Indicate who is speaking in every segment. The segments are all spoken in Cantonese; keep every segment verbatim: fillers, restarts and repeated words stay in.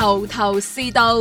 Speaker 1: 頭頭是道。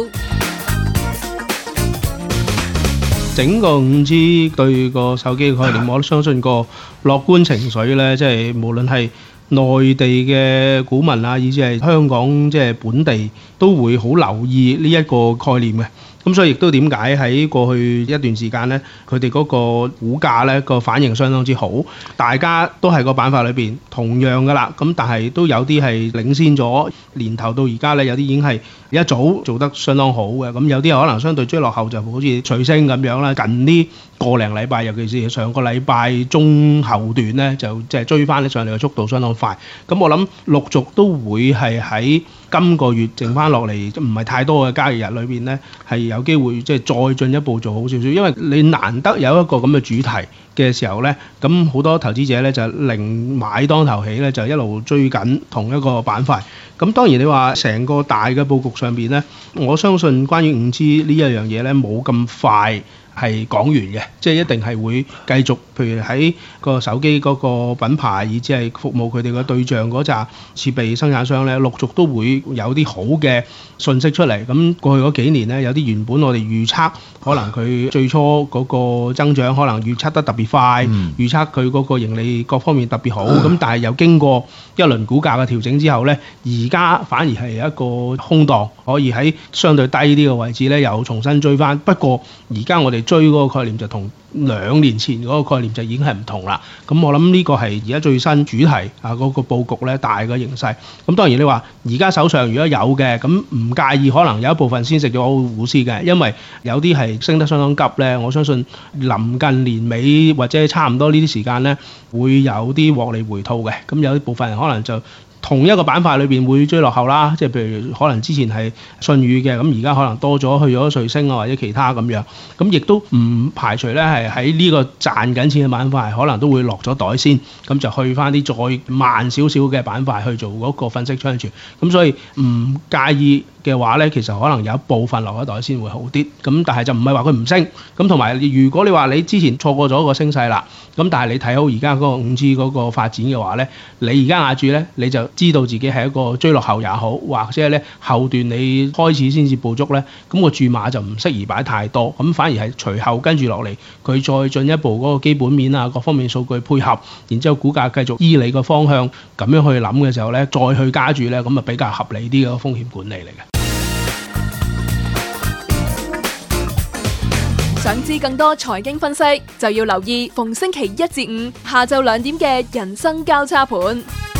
Speaker 2: 整個五 G 對個手機嘅概念，我都相信個樂觀情緒呢，即係無論係內地嘅股民啊，以至係香港即係本地都會好留意呢一個概念嘅。咁所以亦都點解喺過去一段時間呢，佢哋嗰個股價呢個反應相當之好，大家都係個板塊裏邊同樣㗎啦。咁但係都有啲係領先咗，年頭到而家呢，有啲已經係一早做得相當好嘅。咁有啲可能相對追落後，就好似隨升咁樣啦。近呢個零禮拜，尤其是上個禮拜中後段呢，就即係追翻啲上嚟嘅速度相當快。咁我諗陸續都會係喺今個月剩翻落嚟唔係太多嘅交易日裏邊呢，係有機會即係再進一步做好少少，因為你難得有一個咁嘅主題嘅時候呢，咁好多投資者呢就零買當頭起呢，就一路追緊同一個板塊。咁當然你話成個大嘅佈局上邊呢，我相信關於五 G 呢一樣嘢呢，冇咁快係講完嘅，即係一定係會繼續，譬如喺個手機嗰個品牌，以至係服務佢哋嘅對象嗰紮設備生產商咧，陸續都會有啲好嘅信息出嚟。咁過去嗰幾年咧，有啲原本我哋預測可能佢最初嗰個增長可能預測得特別快，嗯、預測佢嗰個盈利各方面特別好，咁、嗯、但係又經過一輪股價嘅調整之後咧，而家反而係一個空檔，可以喺相對低啲嘅位置咧，又重新追翻。不過而家我哋追嗰個概念就同兩年前嗰個概念就已經係唔同啦。咁我諗呢個係而家最新主題啊，嗰個佈局咧，大嘅形勢。咁當然你話而家手上如果有嘅，咁唔介意可能有一部分先食咗股市嘅，因為有啲係升得相當急咧。我相信臨近年尾或者差唔多呢啲時間咧，會有啲獲利回吐嘅。咁有啲部分人可能就同一個板塊裏邊會追落後啦，即係譬如可能之前係信譽嘅，咁而家可能多咗去咗瑞星啊或者其他咁樣，咁亦都唔排除咧係喺呢個賺緊錢嘅板塊，可能都會落咗袋先，咁就去翻啲再慢少少嘅板塊去做嗰個分析倉存，咁所以唔介意嘅話咧，其實可能有一部分落咗袋先會好啲，咁但係就唔係話佢唔升，咁同埋如果你話你之前錯過咗個升勢啦，咁但係你睇好而家嗰個五 G 嗰個發展嘅話咧，你而家壓住咧，你就知道自己係一個追落後也好，或者係咧後段你開始先至捕捉咧，咁個注碼就唔適宜擺太多，咁反而係隨後跟住落嚟，佢再進一步嗰個基本面啊各方面數據配合，然之後股價繼續依你個方向咁樣去諗嘅時候咧，再去加注咧，咁啊比較合理啲嘅風險管理嚟嘅。
Speaker 1: 想知更多財經分析，就要留意逢星期一至五下晝兩點嘅人生交叉盤。